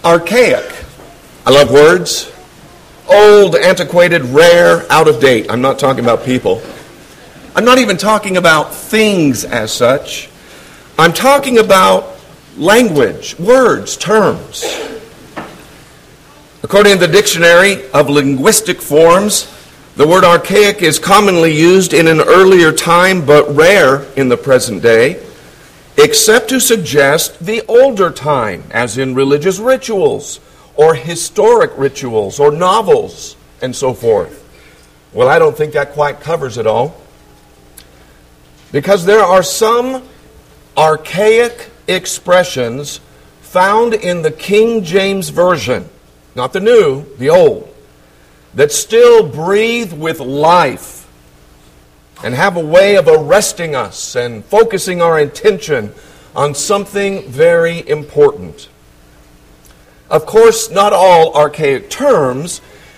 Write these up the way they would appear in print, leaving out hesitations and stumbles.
Archaic. I love words. Old, antiquated, rare, out of date. I'm not talking about people. I'm not even talking about things as such. I'm talking about language, words, terms. According to the Dictionary of Linguistic Forms, the word archaic is commonly used in an earlier time but rare in the present day, except to suggest the older time, as in religious rituals or historic rituals or novels and so forth. Well, I don't think that quite covers it all, because there are some archaic expressions found in the King James Version, not the new, the old, that still breathe with life and have a way of arresting us and focusing our attention on something very important. Of course, not all archaic terms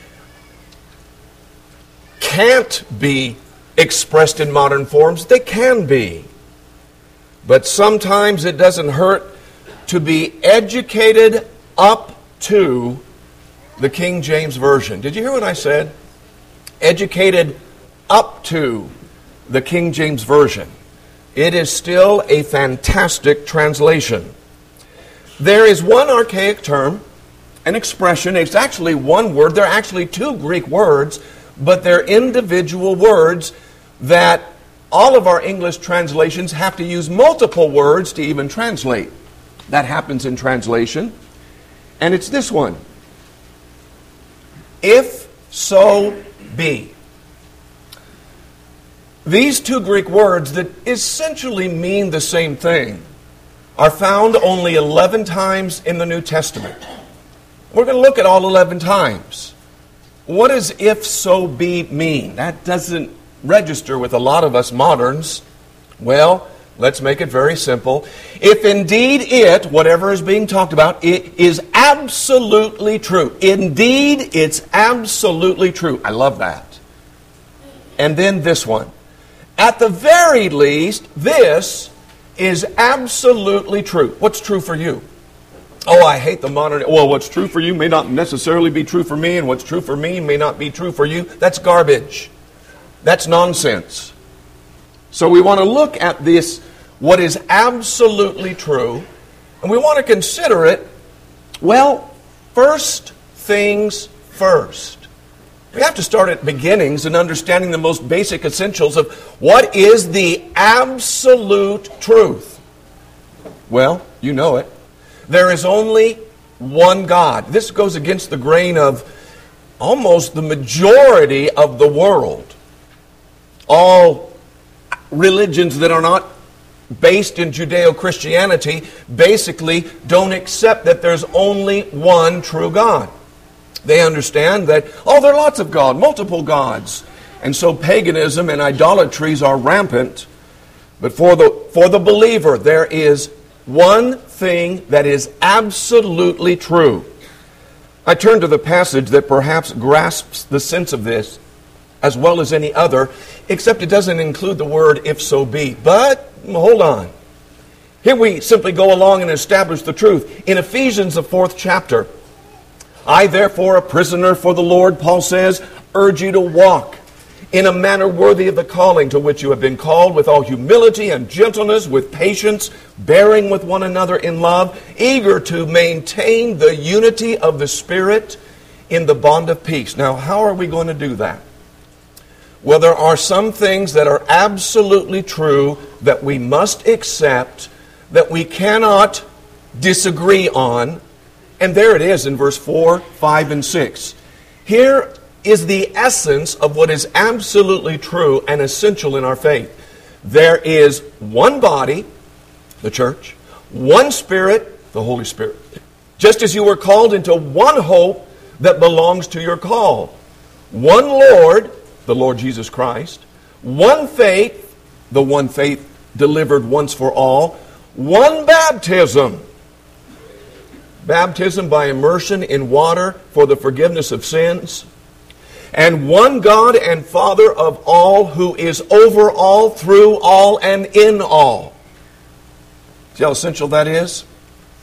can't be expressed in modern forms. They can be. But sometimes it doesn't hurt to be educated up to the King James Version. Did you hear what I said? Educated up to the King James Version. It is still a fantastic translation. There is one archaic term, an expression. It's actually one word. There are actually two Greek words, but they're individual words that all of our English translations have to use multiple words to even translate. That happens in translation. And it's this one. If so be. These two Greek words that essentially mean the same thing are found only 11 times in the New Testament. We're going to look at all 11 times. What does if so be mean? That doesn't register with a lot of us moderns. Well, let's make it very simple. If indeed it, whatever is being talked about, it is absolutely true. Indeed, it's absolutely true. I love that. And then this one. At the very least, this is absolutely true. What's true for you? Oh, I hate the modern... Well, what's true for you may not necessarily be true for me, and what's true for me may not be true for you. That's garbage. That's nonsense. So we want to look at this, what is absolutely true, and we want to consider it, well, first things first. We have to start at beginnings and understanding the most basic essentials of what is the absolute truth. Well, you know it. There is only one God. This goes against the grain of almost the majority of the world. All religions that are not based in Judeo-Christianity basically don't accept that there's only one true God. They understand that, there are lots of gods, multiple gods. And so paganism and idolatries are rampant. But for the believer, there is one thing that is absolutely true. I turn to the passage that perhaps grasps the sense of this as well as any other, except it doesn't include the word if so be. But, hold on. Here we simply go along and establish the truth. In Ephesians, the 4th chapter, I, therefore, a prisoner for the Lord, Paul says, urge you to walk in a manner worthy of the calling to which you have been called, with all humility and gentleness, with patience, bearing with one another in love, eager to maintain the unity of the Spirit in the bond of peace. Now, how are we going to do that? Well, there are some things that are absolutely true that we must accept, that we cannot disagree on. And there it is in verse 4, 5, and 6. Here is the essence of what is absolutely true and essential in our faith. There is one body, the church, one Spirit, the Holy Spirit. Just as you were called into one hope that belongs to your call. One Lord, the Lord Jesus Christ. One faith, the one faith delivered once for all. One baptism. Baptism by immersion in water for the forgiveness of sins. And one God and Father of all, who is over all, through all, and in all. See how essential that is?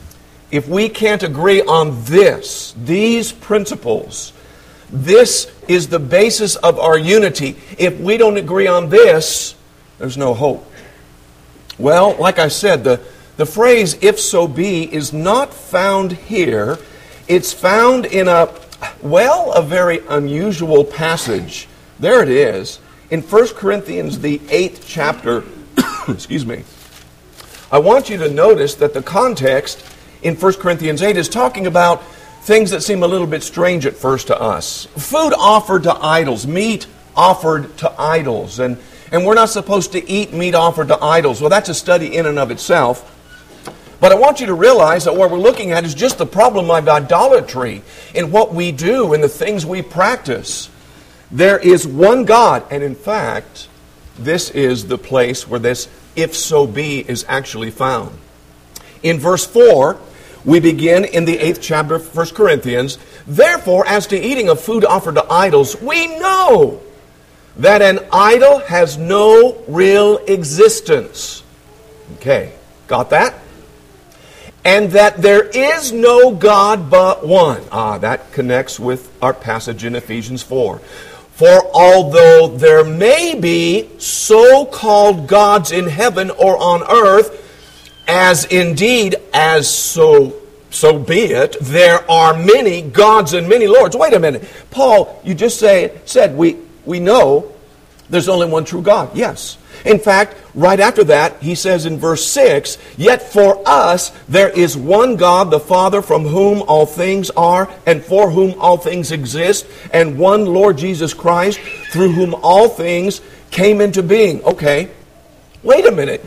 if we can't agree on these principles, this is the basis of our unity. If we don't agree on this, there's no hope. Well, like I said, the phrase, if so be, is not found here. It's found in a very unusual passage. There it is, in 1 Corinthians, the 8th chapter. Excuse me. I want you to notice that the context in 1 Corinthians 8 is talking about things that seem a little bit strange at first to us. Food offered to idols, meat offered to idols, and we're not supposed to eat meat offered to idols. Well, that's a study in and of itself. But I want you to realize that what we're looking at is just the problem of idolatry in what we do and the things we practice. There is one God, and in fact, this is the place where this if so be is actually found. In verse 4, we begin in the 8th chapter of 1 Corinthians. Therefore, as to eating of food offered to idols, we know that an idol has no real existence. Okay, got that? And that there is no God but one. That connects with our passage in Ephesians 4. For although there may be so-called gods in heaven or on earth, as indeed as so be it, there are many gods and many lords. Wait a minute. Paul, you just said we know there's only one true God. Yes. In fact, right after that, he says in verse 6, yet for us there is one God, the Father, from whom all things are and for whom all things exist, and one Lord Jesus Christ, through whom all things came into being. Okay, wait a minute.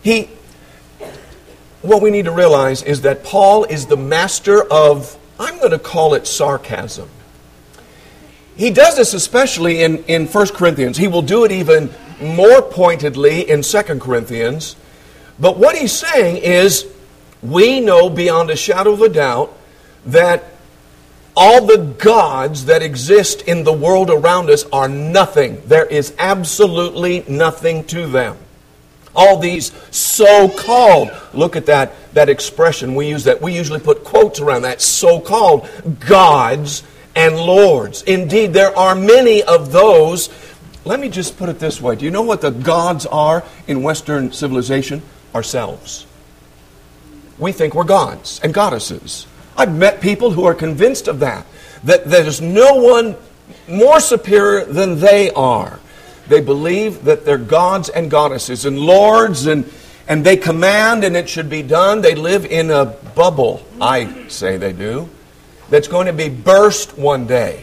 What we need to realize is that Paul is the master of, I'm going to call it sarcasm. He does this especially in 1 Corinthians. He will do it even more pointedly in 2 Corinthians. But what he's saying is, we know beyond a shadow of a doubt that all the gods that exist in the world around us are nothing. There is absolutely nothing to them. All these so-called, look at that expression, we use that. We usually put quotes around that, so-called gods and lords. Indeed, there are many of those. Let me just put it this way. Do you know what the gods are in Western civilization? Ourselves. We think we're gods and goddesses. I've met people who are convinced of that there's no one more superior than they are. They believe that they're gods and goddesses and lords, and they command and it should be done. They live in a bubble, I say they do, that's going to be burst one day.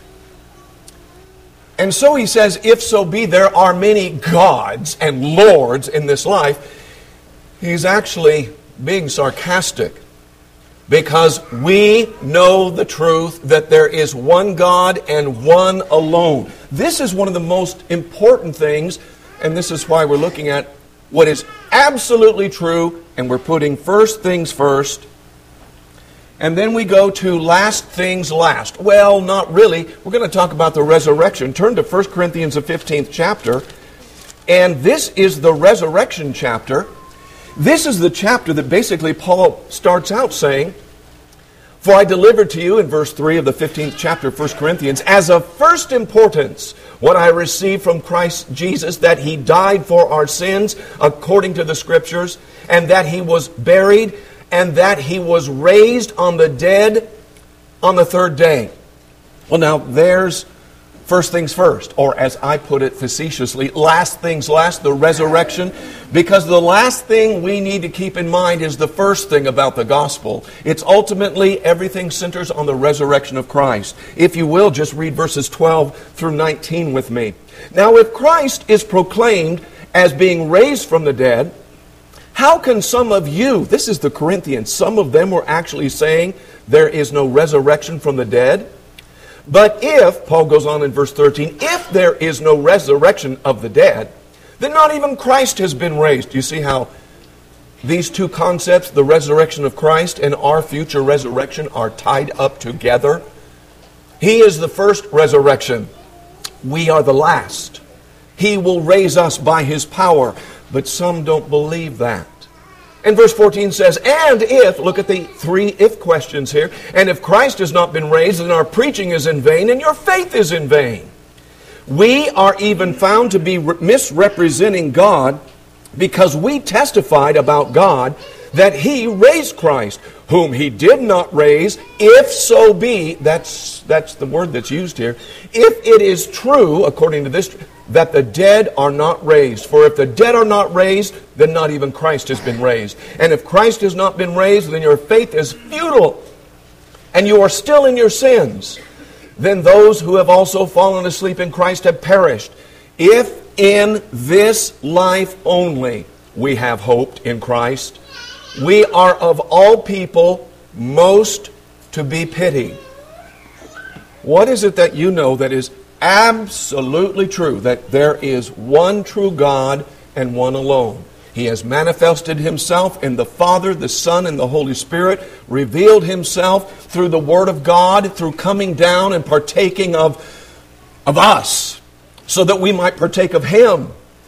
And so he says, if so be there are many gods and lords in this life, he's actually being sarcastic. Because we know the truth that there is one God and one alone. This is one of the most important things, and this is why we're looking at what is absolutely true, and we're putting first things first, and then we go to last things last. Well, not really. We're going to talk about the resurrection. Turn to 1 Corinthians, the 15th chapter, and this is the resurrection chapter. This is the chapter that basically Paul starts out saying, for I delivered to you in verse 3 of the 15th chapter of 1 Corinthians, as of first importance, what I received from Christ Jesus, that he died for our sins according to the Scriptures, and that he was buried, and that he was raised on the dead on the third day. Well, now, there's first things first, or as I put it facetiously, last things last, the resurrection. Because the last thing we need to keep in mind is the first thing about the gospel. It's ultimately everything centers on the resurrection of Christ. If you will, just read verses 12 through 19 with me. Now, if Christ is proclaimed as being raised from the dead, how can some of you, this is the Corinthians, some of them were actually saying there is no resurrection from the dead? But if, Paul goes on in verse 13, if there is no resurrection of the dead, then not even Christ has been raised. Do you see how these two concepts, the resurrection of Christ and our future resurrection, are tied up together? He is the first resurrection. We are the last. He will raise us by his power. But some don't believe that. And verse 14 says, and if, look at the three if questions here, and if Christ has not been raised, then our preaching is in vain and your faith is in vain. We are even found to be misrepresenting God because we testified about God that He raised Christ, whom He did not raise, if so be, that's the word that's used here, if it is true, according to this, that the dead are not raised. For if the dead are not raised, then not even Christ has been raised. And if Christ has not been raised, then your faith is futile, and you are still in your sins. Then those who have also fallen asleep in Christ have perished. If in this life only we have hoped in Christ, we are of all people most to be pitied. What is it that you know that is absolutely true? That there is one true God and one alone. He has manifested Himself in the Father, the Son, and the Holy Spirit, revealed Himself through the Word of God, through coming down and partaking of us, so that we might partake of Him.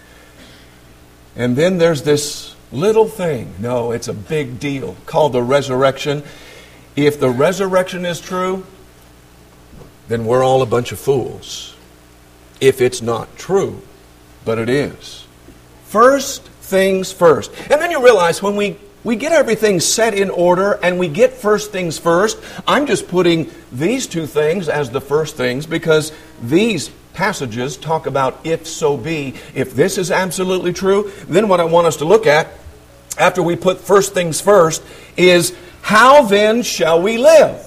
And then there's this little thing, no, it's a big deal, called the resurrection. If the resurrection is true, then we're all a bunch of fools. If it's not true, but it is. First things first. And then you realize when we get everything set in order and we get first things first, I'm just putting these two things as the first things because these passages talk about if so be. If this is absolutely true, then what I want us to look at after we put first things first is how then shall we live?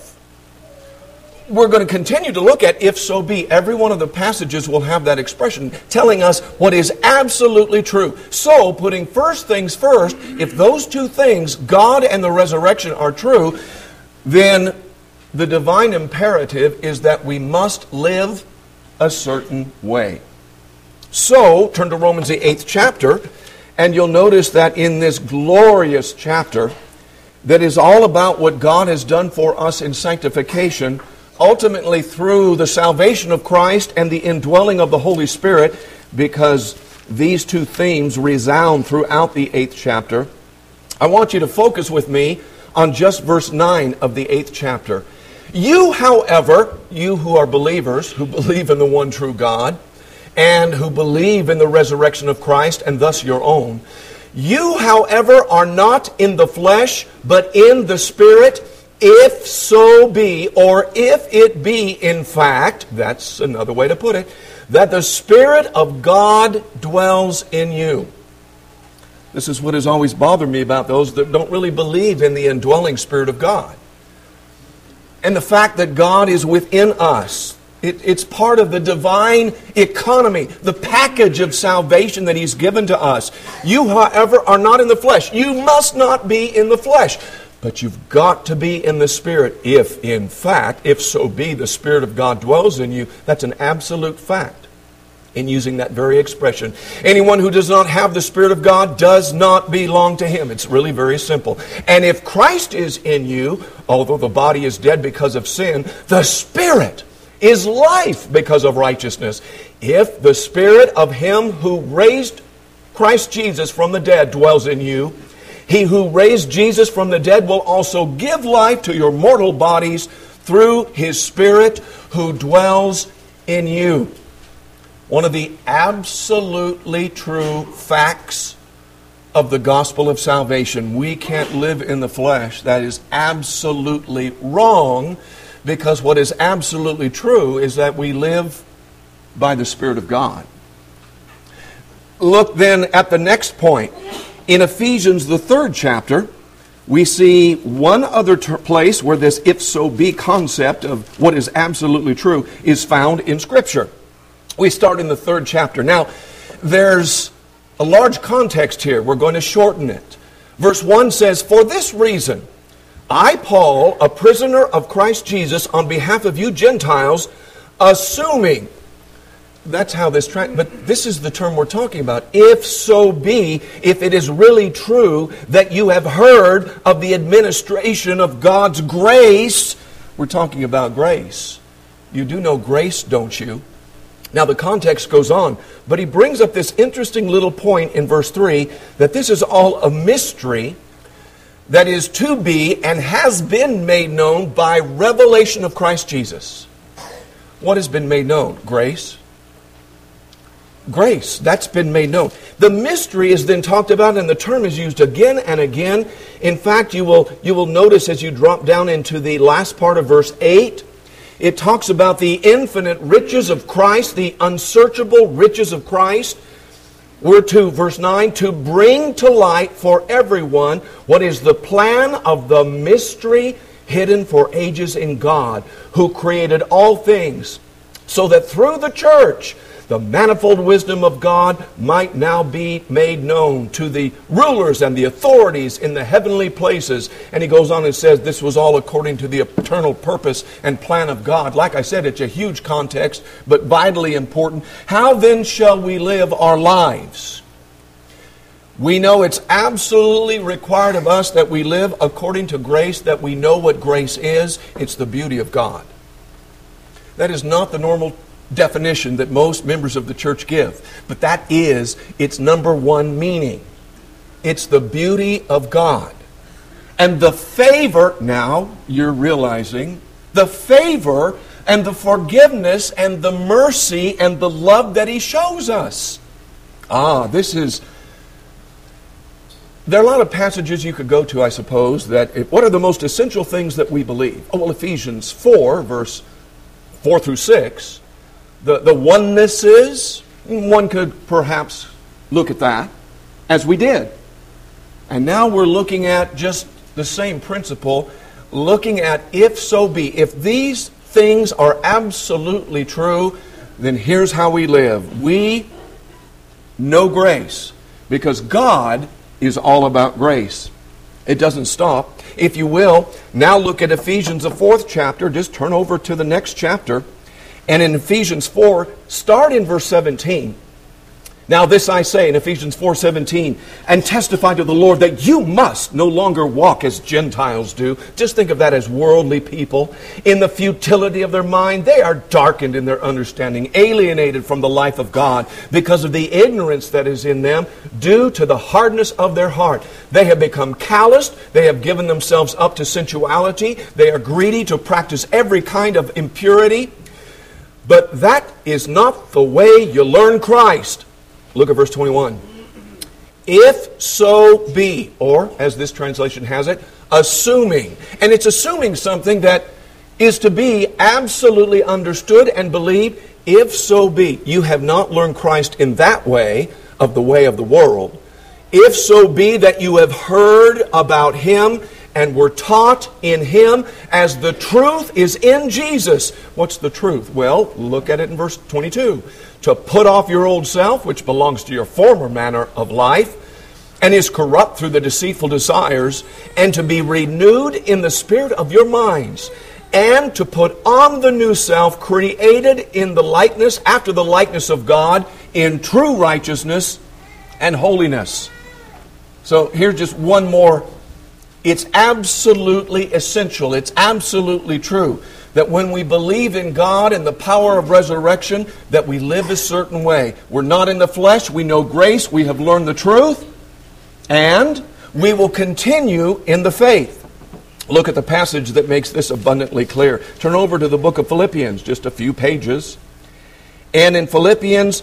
We're going to continue to look at if so be. Every one of the passages will have that expression telling us what is absolutely true. So, putting first things first, if those two things, God and the resurrection, are true, then the divine imperative is that we must live a certain way. So, turn to Romans the 8th chapter, and you'll notice that in this glorious chapter that is all about what God has done for us in sanctification, ultimately through the salvation of Christ and the indwelling of the Holy Spirit, because these two themes resound throughout the 8th chapter. I want you to focus with me on just verse 9 of the 8th chapter. You, however, you who are believers, who believe in the one true God, and who believe in the resurrection of Christ, and thus your own, you, however, are not in the flesh, but in the Spirit, if so be, or if it be, in fact, that's another way to put it, that the Spirit of God dwells in you. This is what has always bothered me about those that don't really believe in the indwelling Spirit of God. And the fact that God is within us. It's part of the divine economy, the package of salvation that He's given to us. You, however, are not in the flesh. You must not be in the flesh. But you've got to be in the Spirit if, in fact, if so be, the Spirit of God dwells in you. That's an absolute fact in using that very expression. Anyone who does not have the Spirit of God does not belong to Him. It's really very simple. And if Christ is in you, although the body is dead because of sin, the Spirit is life because of righteousness. If the Spirit of Him who raised Christ Jesus from the dead dwells in you, He who raised Jesus from the dead will also give life to your mortal bodies through His Spirit who dwells in you. One of the absolutely true facts of the gospel of salvation. We can't live in the flesh. That is absolutely wrong, because what is absolutely true is that we live by the Spirit of God. Look then at the next point. In Ephesians, the 3rd chapter, we see one other place where this if so be concept of what is absolutely true is found in Scripture. We start in the 3rd chapter. Now, there's a large context here. We're going to shorten it. Verse 1 says, "For this reason, I, Paul, a prisoner of Christ Jesus, on behalf of you Gentiles, assuming..." That's how this but this is the term we're talking about. If so be, if it is really true that you have heard of the administration of God's grace. We're talking about grace. You do know grace, don't you? Now the context goes on, but he brings up this interesting little point in verse 3, that this is all a mystery, that is to be and has been made known by revelation of Christ Jesus. What has been made known? Grace. Grace, that's been made known. The mystery is then talked about, and the term is used again and again. In fact, you will notice as you drop down into the last part of verse 8, it talks about the infinite riches of Christ, the unsearchable riches of Christ. We're to, verse 9, to bring to light for everyone what is the plan of the mystery hidden for ages in God, who created all things, so that through the church the manifold wisdom of God might now be made known to the rulers and the authorities in the heavenly places. And he goes on and says this was all according to the eternal purpose and plan of God. Like I said, it's a huge context, but vitally important. How then shall we live our lives? We know it's absolutely required of us that we live according to grace, that we know what grace is. It's the beauty of God. That is not the normal definition that most members of the church give, but that is its number one meaning. It's the beauty of God. And the favor, now you're realizing, the favor and the forgiveness and the mercy and the love that He shows us. There are a lot of passages you could go to, I suppose, what are the most essential things that we believe? Oh, well, Ephesians 4, verse 4 through 6, the oneness is, one could perhaps look at that, as we did. And now we're looking at just the same principle, looking at if so be. If these things are absolutely true, then here's how we live. We know grace, because God is all about grace. It doesn't stop. If you will, now look at Ephesians, the 4th chapter. Just turn over to the next chapter. And in Ephesians 4, start in verse 17. Now this I say in Ephesians 4:17, and testify to the Lord that you must no longer walk as Gentiles do. Just think of that as worldly people. In the futility of their mind, they are darkened in their understanding, alienated from the life of God because of the ignorance that is in them due to the hardness of their heart. They have become calloused. They have given themselves up to sensuality. They are greedy to practice every kind of impurity. But that is not the way you learn Christ. Look at verse 21. If so be, or as this translation has it, assuming. And it's assuming something that is to be absolutely understood and believed. If so be, you have not learned Christ in that way of the world. If so be that you have heard about Him and were taught in Him as the truth is in Jesus. What's the truth? Well, look at it in verse 22. To put off your old self, which belongs to your former manner of life, and is corrupt through the deceitful desires, and to be renewed in the spirit of your minds, and to put on the new self, created in the likeness, after the likeness of God, in true righteousness and holiness. So here's just one more. It's absolutely essential. It's absolutely true that when we believe in God and the power of resurrection, that we live a certain way. We're not in the flesh. We know grace. We have learned the truth. And we will continue in the faith. Look at the passage that makes this abundantly clear. Turn over to the book of Philippians, just a few pages. And in Philippians,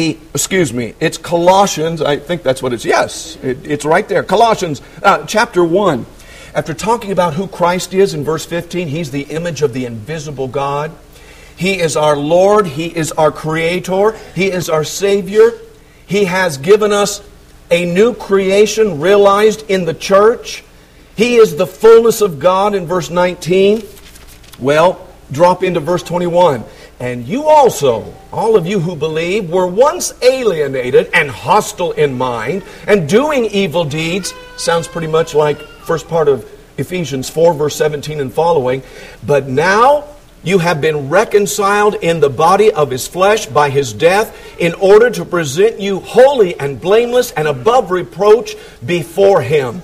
it's Colossians. I think that's what it's. Yes, it's right there. Colossians chapter 1. After talking about who Christ is in verse 15, He's the image of the invisible God. He is our Lord. He is our Creator. He is our Savior. He has given us a new creation realized in the church. He is the fullness of God in verse 19. Well, drop into verse 21. And you also, all of you who believe, were once alienated and hostile in mind and doing evil deeds. Sounds pretty much like first part of Ephesians 4, verse 17 and following. But now you have been reconciled in the body of His flesh by His death, in order to present you holy and blameless and above reproach before Him.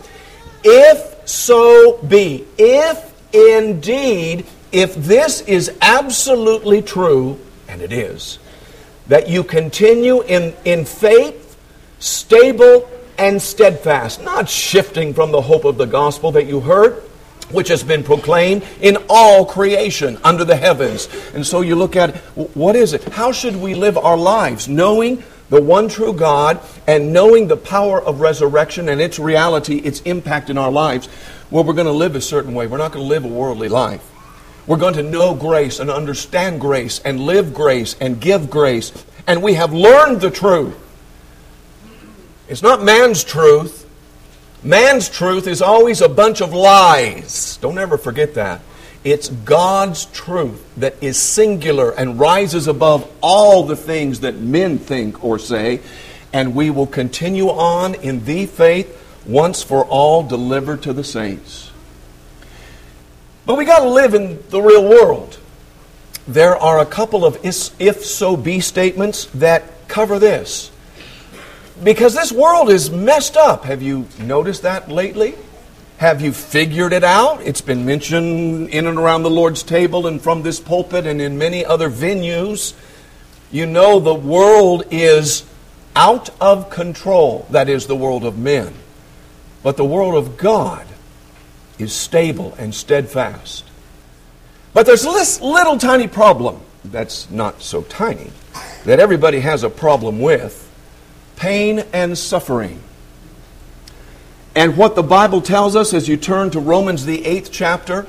If so be, if indeed, if this is absolutely true, and it is, that you continue in faith, stable, and steadfast, not shifting from the hope of the gospel that you heard, which has been proclaimed in all creation under the heavens. And so you look at, what is it? How should we live our lives? Knowing the one true God and knowing the power of resurrection and its reality, its impact in our lives. Well, we're going to live a certain way. We're not going to live a worldly life. We're going to know grace and understand grace and live grace and give grace. And we have learned the truth. It's not man's truth. Man's truth is always a bunch of lies. Don't ever forget that. It's God's truth that is singular and rises above all the things that men think or say. And we will continue on in the faith once for all delivered to the saints. But we got to live in the real world. There are a couple of if so be statements that cover this. Because this world is messed up. Have you noticed that lately? Have you figured it out? It's been mentioned in and around the Lord's table and from this pulpit and in many other venues. You know the world is out of control. That is the world of men. But the world of God is stable and steadfast. But there's this little tiny problem that's not so tiny that everybody has a problem with. Pain and suffering. And what the Bible tells us as you turn to Romans the 8th chapter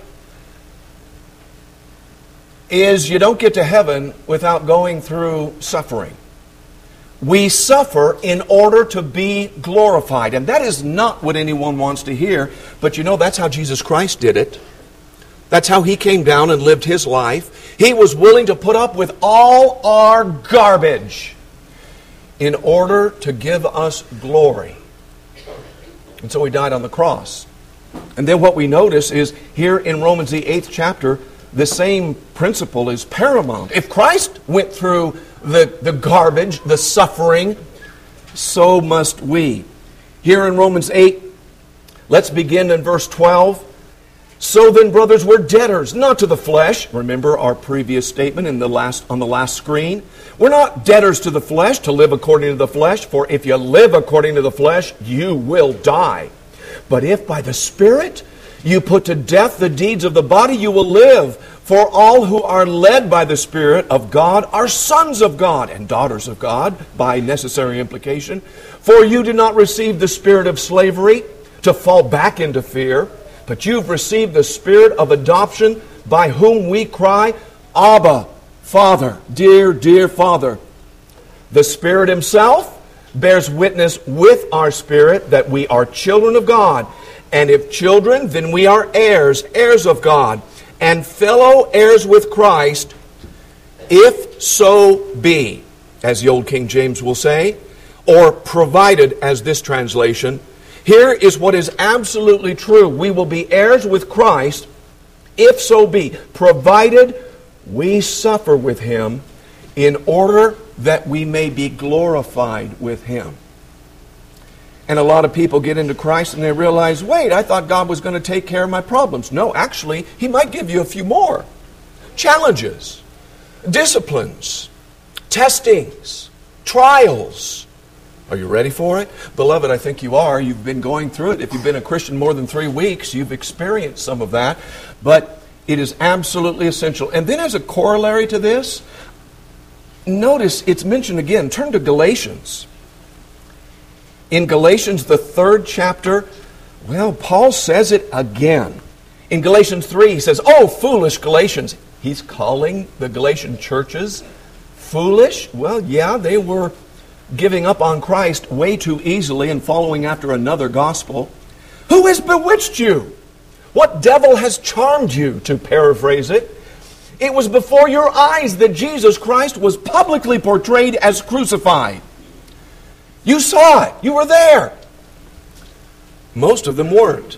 is you don't get to heaven without going through suffering. We suffer in order to be glorified. And that is not what anyone wants to hear. But you know, that's how Jesus Christ did it. That's how He came down and lived His life. He was willing to put up with all our garbage in order to give us glory. And so He died on the cross. And then what we notice is here in Romans the 8th chapter, the same principle is paramount. If Christ went through the garbage, the suffering, so must we. Here in Romans 8, let's begin in verse 12. So then, brothers, we're debtors, not to the flesh. Remember our previous statement on the last screen. We're not debtors to the flesh to live according to the flesh, for if you live according to the flesh, you will die. But if by the Spirit you put to death the deeds of the body, you will live. For all who are led by the Spirit of God are sons of God and daughters of God, by necessary implication. For you did not receive the spirit of slavery to fall back into fear, but you've received the Spirit of adoption, by whom we cry, Abba, Father, dear, dear Father. The Spirit Himself bears witness with our spirit that we are children of God. And if children, then we are heirs, heirs of God, and fellow heirs with Christ, if so be, as the old King James will say, or provided as this translation. Here is what is absolutely true. We will be heirs with Christ, if so be, provided we suffer with Him, in order that we may be glorified with Him. And a lot of people get into Christ and they realize, wait, I thought God was going to take care of my problems. No, actually, He might give you a few more. Challenges, disciplines, testings, trials. Are you ready for it? Beloved, I think you are. You've been going through it. If you've been a Christian more than 3 weeks, you've experienced some of that. But it is absolutely essential. And then as a corollary to this, notice it's mentioned again. Turn to Galatians. In Galatians, the 3rd chapter, well, Paul says it again. In Galatians 3, he says, "Oh, foolish Galatians." He's calling the Galatian churches foolish. Well, yeah, they were giving up on Christ way too easily and following after another gospel. "Who has bewitched you? What devil has charmed you?" to paraphrase it. "It was before your eyes that Jesus Christ was publicly portrayed as crucified. You saw it. You were there." Most of them weren't.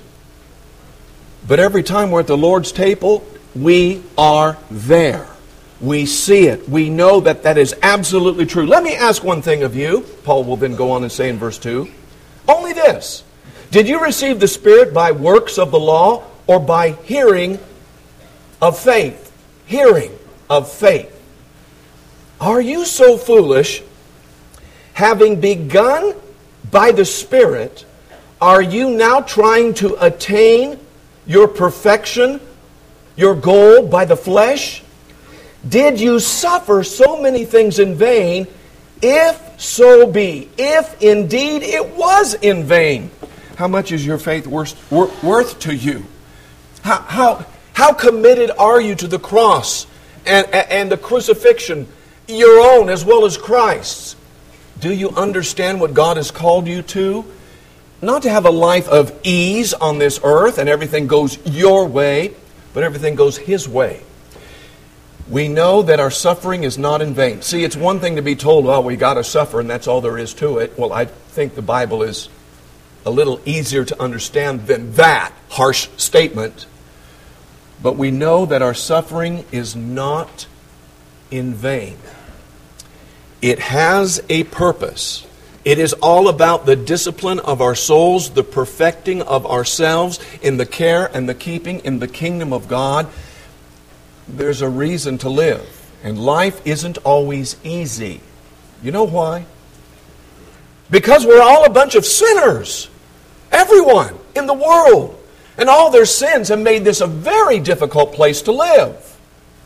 But every time we're at the Lord's table, we are there. We see it. We know that that is absolutely true. Let me ask one thing of you. Paul will then go on and say in verse 2, "Only this. Did you receive the Spirit by works of the law or by hearing of faith?" Hearing of faith. "Are you so foolish, having begun by the Spirit, are you now trying to attain your perfection, your goal by the flesh? Did you suffer so many things in vain? If so be, if indeed it was in vain, how much is your faith worth to you? How committed are you to the cross and the crucifixion, your own as well as Christ's? Do you understand what God has called you to? Not to have a life of ease on this earth and everything goes your way, but everything goes His way. We know that our suffering is not in vain. See, it's one thing to be told, well, we got to suffer and that's all there is to it. Well, I think the Bible is a little easier to understand than that harsh statement. But we know that our suffering is not in vain. It has a purpose. It is all about the discipline of our souls, the perfecting of ourselves in the care and the keeping in the kingdom of God. There's a reason to live. And life isn't always easy. You know why? Because we're all a bunch of sinners. Everyone in the world. And all their sins have made this a very difficult place to live.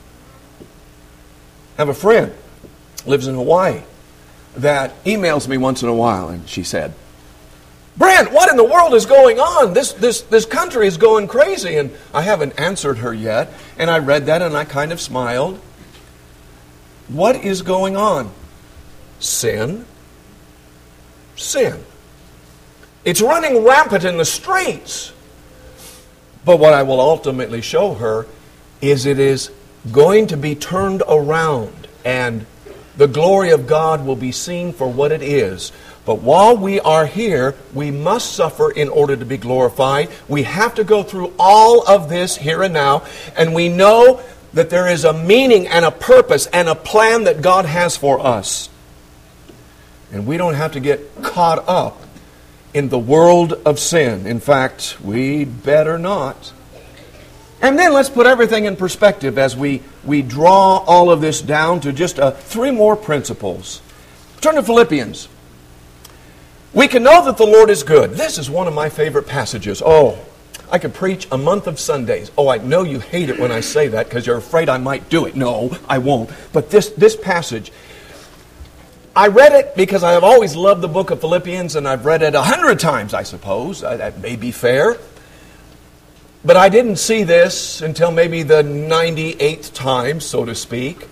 I have a friend, lives in Hawaii, that emails me once in a while, and she said, Brent, what in the world is going on? This country is going crazy. And I haven't answered her yet. And I read that and I kind of smiled. What is going on? Sin. Sin. It's running rampant in the streets. But what I will ultimately show her is it is going to be turned around and the glory of God will be seen for what it is. But while we are here, we must suffer in order to be glorified. We have to go through all of this here and now. And we know that there is a meaning and a purpose and a plan that God has for us. And we don't have to get caught up in the world of sin. In fact, we better not. And then let's put everything in perspective as we draw all of this down to just three more principles. Turn to Philippians. We can know that the Lord is good. This is one of my favorite passages. Oh, I could preach a month of Sundays. Oh, I know you hate it when I say that because you're afraid I might do it. No, I won't. But this passage, I read it because I have always loved the book of Philippians, and I've read it 100 times, I suppose. That may be fair. But I didn't see this until maybe the 98th time, so to speak.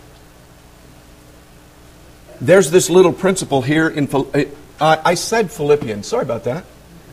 There's this little principle here in I said Philippians. Sorry about that.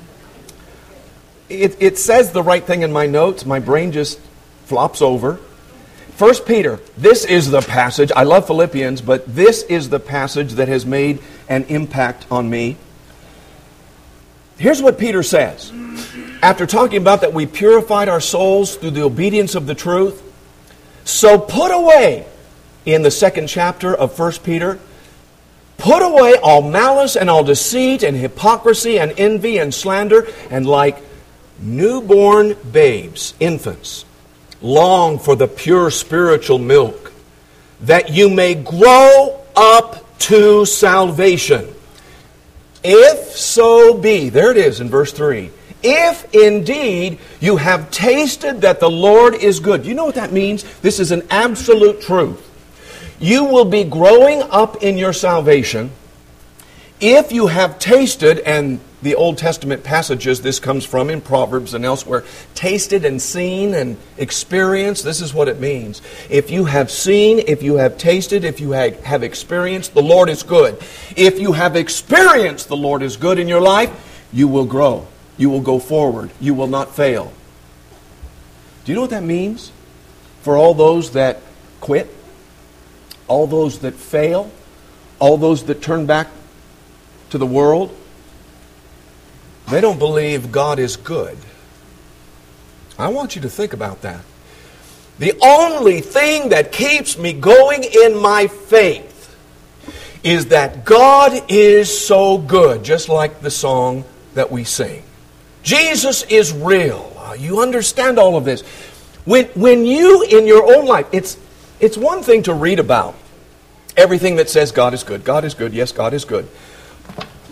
It says the right thing in my notes. My brain just flops over. 1 Peter. This is the passage. I love Philippians, but this is the passage that has made an impact on me. Here's what Peter says. After talking about that we purified our souls through the obedience of the truth. So put away, in the second chapter of 1 Peter, put away all malice and all deceit and hypocrisy and envy and slander, and like newborn babes, infants, long for the pure spiritual milk, that you may grow up to salvation. If so be, there it is in verse 3, if indeed you have tasted that the Lord is good. You know what that means? This is an absolute truth. You will be growing up in your salvation if you have tasted, and the Old Testament passages this comes from in Proverbs and elsewhere, tasted and seen and experienced. This is what it means. If you have seen, if you have tasted, if you have experienced, the Lord is good. If you have experienced the Lord is good in your life, you will grow. You will go forward. You will not fail. Do you know what that means for all those that quit? All those that fail, all those that turn back to the world, they don't believe God is good. I want you to think about that. The only thing that keeps me going in my faith is that God is so good, just like the song that we sing. Jesus is real. You understand all of this. When you, in your own life, it's one thing to read about everything that says God is good. God is good. Yes, God is good.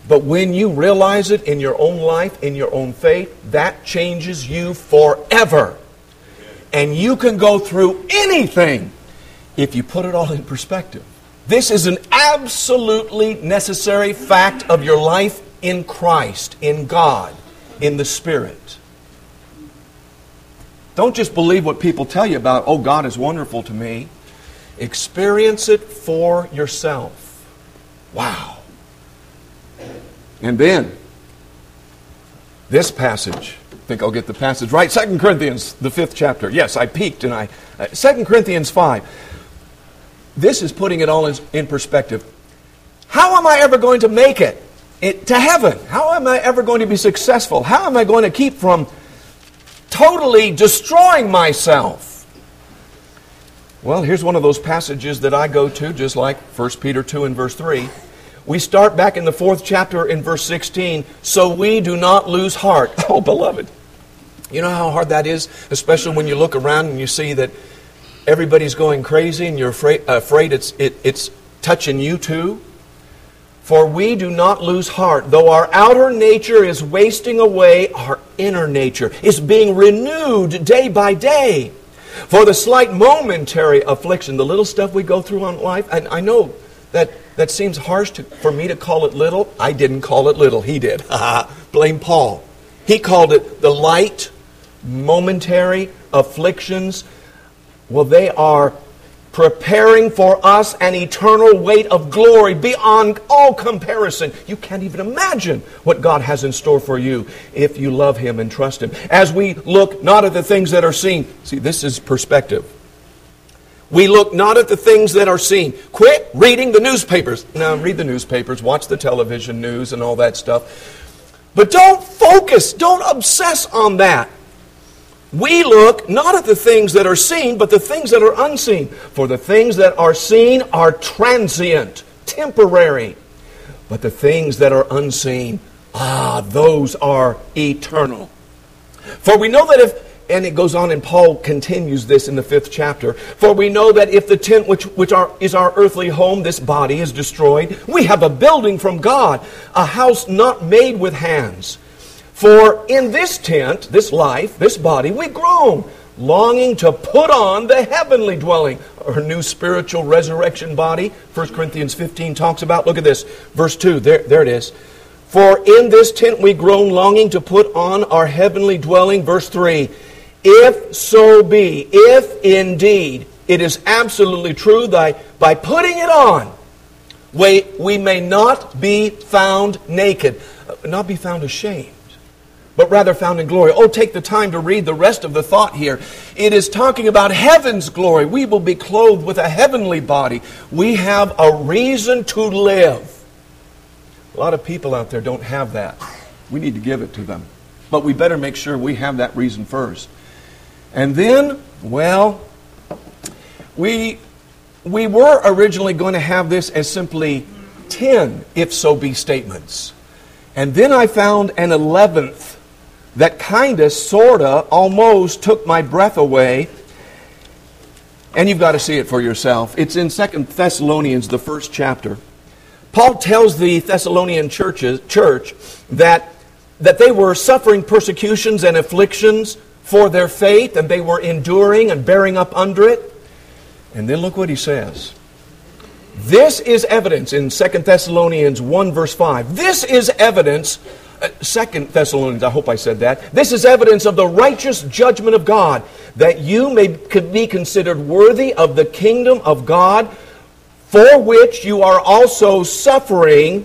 But when you realize it in your own life, in your own faith, that changes you forever. And you can go through anything if you put it all in perspective. This is an absolutely necessary fact of your life in Christ, in God, in the Spirit. Don't just believe what people tell you about, oh, God is wonderful to me. Experience it for yourself. Wow. And then, this passage, I think I'll get the passage right. 2 Corinthians, the 5th chapter. Yes, I peeked and 2 Corinthians 5. This is putting it all in perspective. How am I ever going to make it to heaven? How am I ever going to be successful? How am I going to keep from totally destroying myself? Well, here's one of those passages that I go to, just like 1 Peter 2 and verse 3. We start back in the 4th chapter in verse 16. So we do not lose heart. Oh, beloved. You know how hard that is? Especially when you look around and you see that everybody's going crazy and you're afraid it's touching you too. For we do not lose heart. Though our outer nature is wasting away, our inner nature is being renewed day by day. For the slight momentary affliction, the little stuff we go through in life, and I know that seems harsh for me to call it little. I didn't call it little. He did. Blame Paul. He called it the light, momentary afflictions. Well, they are preparing for us an eternal weight of glory beyond all comparison. You can't even imagine what God has in store for you if you love Him and trust Him. As we look not at the things that are seen. See, this is perspective. We look not at the things that are seen. Quit reading the newspapers. Now, read the newspapers, watch the television news and all that stuff. But don't focus, don't obsess on that. We look not at the things that are seen, but the things that are unseen. For the things that are seen are transient, temporary. But the things that are unseen, those are eternal. For we know that if, and it goes on and Paul continues this in the 5th chapter, for we know that if the tent which is our earthly home, this body, is destroyed, we have a building from God, a house not made with hands. For in this tent, this life, this body, we groan, longing to put on the heavenly dwelling, our new spiritual resurrection body. 1 Corinthians 15 talks about, look at this, verse 2, there it is. For in this tent we groan, longing to put on our heavenly dwelling. Verse 3, if so be, if indeed it is absolutely true that by putting it on, we may not be found naked, not be found ashamed, but rather found in glory. Oh, take the time to read the rest of the thought here. It is talking about heaven's glory. We will be clothed with a heavenly body. We have a reason to live. A lot of people out there don't have that. We need to give it to them. But we better make sure we have that reason first. And then, well, we were originally going to have this as simply 10 if so be statements. And then I found an 11th that kinda, sorta, almost took my breath away. And you've got to see it for yourself. It's in 2 Thessalonians, the 1st chapter. Paul tells the Thessalonian church that they were suffering persecutions and afflictions for their faith, and they were enduring and bearing up under it. And then look what he says. This is evidence in 2 Thessalonians 1 verse 5. This is evidence, 2 Thessalonians, I hope I said that. This is evidence of the righteous judgment of God, that you may be considered worthy of the kingdom of God, for which you are also suffering,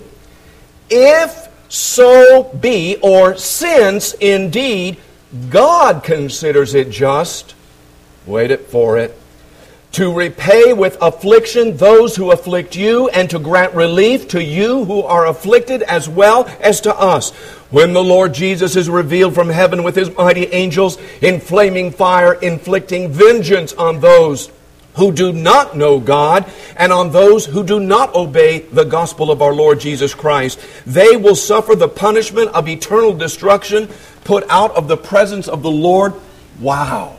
if so be, or since indeed God considers it just, wait for it, to repay with affliction those who afflict you, and to grant relief to you who are afflicted as well as to us, when the Lord Jesus is revealed from heaven with His mighty angels in flaming fire, inflicting vengeance on those who do not know God, and on those who do not obey the gospel of our Lord Jesus Christ. They will suffer the punishment of eternal destruction, put out of the presence of the Lord. Wow.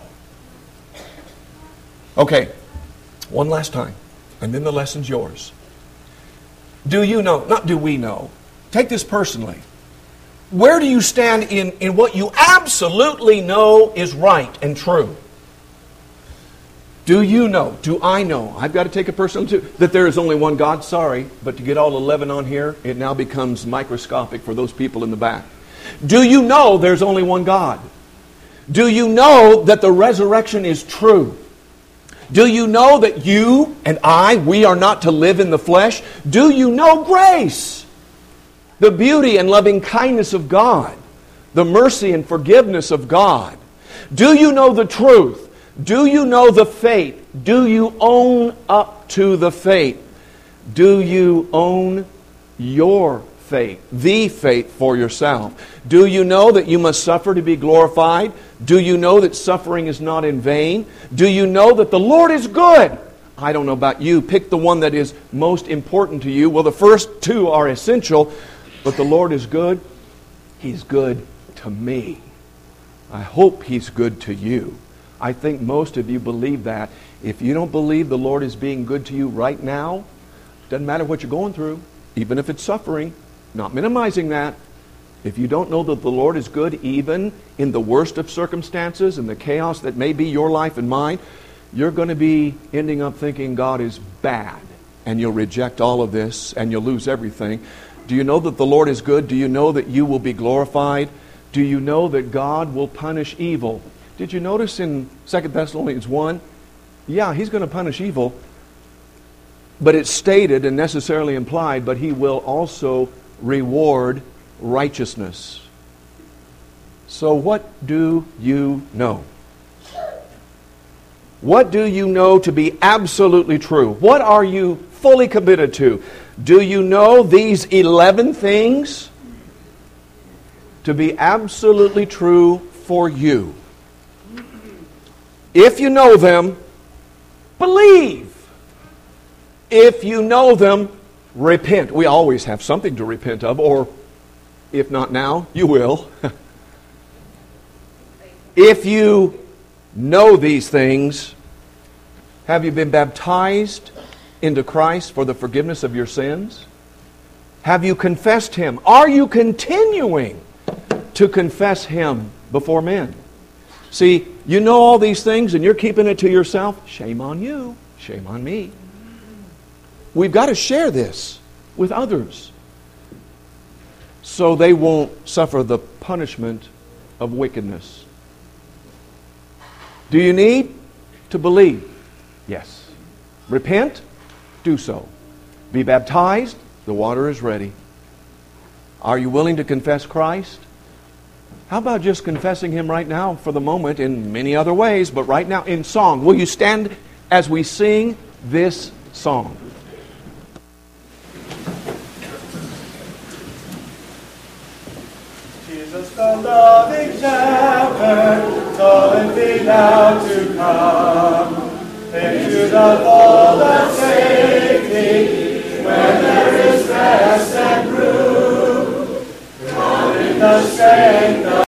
Okay, one last time, and then the lesson's yours. Do you know, not do we know, take this personally. Where do you stand in what you absolutely know is right and true? Do you know, do I know, I've got to take it personal too, that there is only one God? Sorry, but to get all 11 on here, it now becomes microscopic for those people in the back. Do you know there's only one God? Do you know that the resurrection is true? Do you know that you and we are not to live in the flesh? Do you know grace? The beauty and loving kindness of God. The mercy and forgiveness of God. Do you know the truth? Do you know the faith? Do you own up to the faith? Do you own your faith, the faith for yourself? Do you know that you must suffer to be glorified? Do you know that suffering is not in vain? Do you know that the Lord is good? I don't know about you. Pick the one that is most important to you. Well, the first two are essential, but the Lord is good. He's good to me. I hope He's good to you. I think most of you believe that. If you don't believe the Lord is being good to you right now, doesn't matter what you're going through, even if it's suffering, not minimizing that. If you don't know that the Lord is good even in the worst of circumstances and the chaos that may be your life and mine, you're going to be ending up thinking God is bad. And you'll reject all of this and you'll lose everything. Do you know that the Lord is good? Do you know that you will be glorified? Do you know that God will punish evil? Did you notice in 2 Thessalonians 1? Yeah, He's going to punish evil. But it's stated and necessarily implied, but He will also reward righteousness. So what do you know? What do you know to be absolutely true? What are you fully committed to? Do you know these 11 things to be absolutely true for you? If you know them, believe. If you know them, repent. We always have something to repent of, or if not now, you will. If you know these things, have you been baptized into Christ for the forgiveness of your sins? Have you confessed Him? Are you continuing to confess Him before men? See, you know all these things and you're keeping it to yourself. Shame on you. Shame on me. We've got to share this with others so they won't suffer the punishment of wickedness. Do you need to believe? Yes. Repent? Do so. Be baptized? The water is ready. Are you willing to confess Christ? How about just confessing Him right now for the moment in many other ways, but right now in song? Will you stand as we sing this song? Jesus, the loving shepherd, calling thee now to come into the fold of safety, where there is rest and room. Come in the strength of